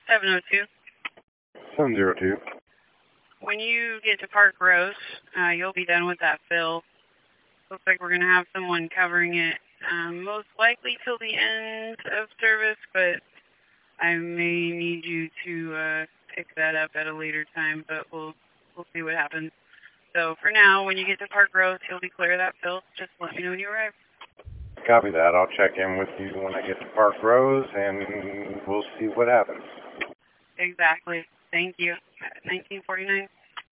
702. 702. When you get to Park Rose, you'll be done with that fill. Looks like we're going to have someone covering it most likely till the end of service, but I may need you to pick that up at a later time, but we'll see what happens. So for now, when you get to Park Rose, you'll be clear of that fill. Just let me know when you arrive. Copy that. I'll check in with you when I get to Park Rose, and we'll see what happens. Exactly. Thank you. 1949.